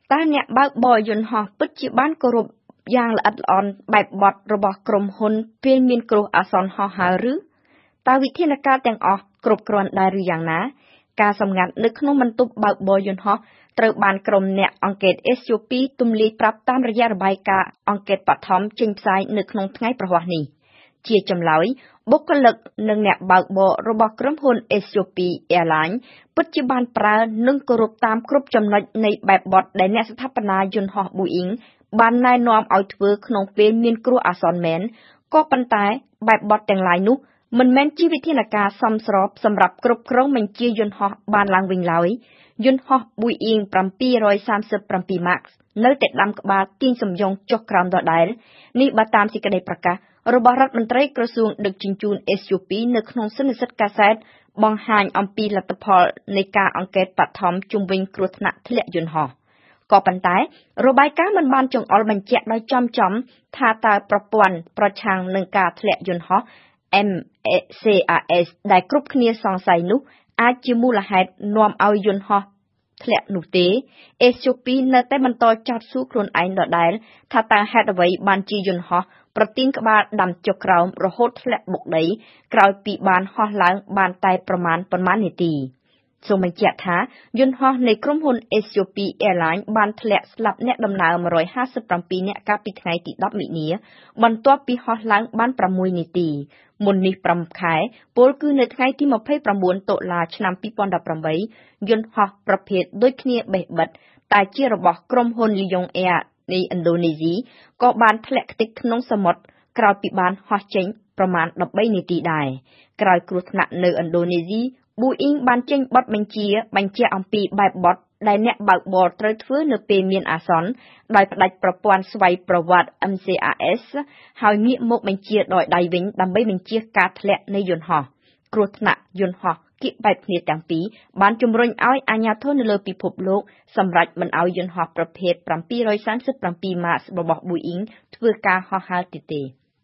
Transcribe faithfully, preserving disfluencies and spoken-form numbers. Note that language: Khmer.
តើអ្នកបើកបរយន្តហោះពិតជាបានគោរពយ៉ាងល្អិតល្អន់បែបបទរបស់ក្រុមហ៊ុនពេលមានគ្រោះអាសន្នហោះហើរឬតើវិធានការទាំងអស់គ្រប់គ្រាន់ដែរឬយ៉ាងណាការសម្ងាត់នៅក្នុងបន្ទប់បើកបរយន្តហោះត្រូវបានក្រុមអ្នកអង្កេត เอส ยู พี ទំលាយប្រាប់តាមរយៈរបាយការណ៍អង្កេតបឋមចេញផ្សាយនៅក្នុងថ្ងៃប្រហ័សនេះជាចម្លើយបុគ្គលិកនិងអ្នកបើកបររបស់ក្រុមហ៊ុន เอส ยู พี Airline ពិតជាបានប្រើនិងគោរពតាមគ្រប់ចំណុចនៃបែបបទដែលអ្នកស្ថាបនាយន្តហោះ Boeing បានណែនាំឲ្យធ្វើក្នុងពេលមានគ្រោះអាសន្នមែនក៏ប៉ុន្តែបែបបទទាំងឡាយនោះមិនមែនជាវិធានការសមស្របសម្រាប់គ្រប់គ្រងបញ្ជាយន្តហោះបានឡើងវិញឡើយយន្តហោះ Boeing เจ็ดสามเจ็ด Max នៅតែដាំក្បាលទាញសំយងចុះក្រោមដដែលនេះបើតាមសេចក្តីប្រកាសរបស់រដ្ឋមន្ត្រីក្រសួងដឹកជញ្ជូន เอส ยู พี នៅក្នុងសន្និសីទកាសែតបង្ហាញអំពីលទ្ធផលនៃការអង្កេតបឋមជុំវិញគ្រោះថ្នាក់ធ្លាក់យន្តហោះក៏ប៉ុន្តែរបាយការណ៍មិនបានចង្អុលបញ្ជាក់ដោយចំចំថាតើប្រព័ន្ធប្រឆាំងនឹងការធ្លាក់យន្តហោះ เอ็ม ซี อาร์ เอส ដែលគ្រប់គ្នាសង្ស័យនោះអាចជាមូលហេតុនាំឲ្យយន្តហោះធ្លាក់នោះទេ เอส ยู พี នៅតែបន្តចោទសួរខ្លួនឯងដដែលថាតើហេតុអ្វីបានជាយន្តហោះប្រទាញក្បាលដាំចុះក្រោមរហូតធ្លាក់បុកដីក្រោយពីបានហោះឡើងបានតែប្រមាណប៉ុន្មាននាទីសូមបញ្ជាក់ថាយន្តហោះនៃក្រុមហ៊ុន เอส ยู พี Airline បានធ្លាក់ស្លាប់អ្នកដំណើរmột trămห้าสิบเจ็ดនាក់កាលពីថ្ងៃទីដប់មិនិនាបន្ទាប់ពីហោះឡើងបានប្រាំមួយនាទីមុននេះប្រាំខែពលគឺនៅថ្ងៃទីยี่สิบเก้าតុលាឆ្នាំยี่สิบสิบแปดយន្តហោះប្រភេទដូចគ្នាបេះបិទតែជារបស់ក្រុមហ៊ុន Lion Air នៃឥណ្ឌូនេស៊ីក៏បានធ្លាក់ខ្ទេចក្នុងសមុទ្រក្រោយពីបានហោះចេញប្រមាណ13នាទីដែរក្រោយគ្រោះថ្នាក់នៅឥណ្ឌូនេស៊ីBoeing បានចេញបទបញ្ជាបញ្ជាក់អំពីបែបបទដែលអ្នកបើកបរត្រូវធ្វើនៅពេលមានអាសន្នដោយផ្ដាច់ប្រព័ន្ធស្វ័យប្រវត្តិ เอ็ม ซี อาร์ เอส ហើយងាកមកបញ្ជាដោយដៃវិញដើម្បីបញ្ជាការធ្លាក់នៃយន្តហោះគ្រោះថ្នាក់យន្តហោះគៀកបែបគ្នាទាំងពីរបានជំរុញឲ្យអាជ្ញាធរនៅលើពិភពលោកសម្រេចមិនឲ្យយន្តហោះប្រភេទเจ็ดสามเจ็ด Max របស់ Boeing ធ្វើការហោះហើរទៀតទេ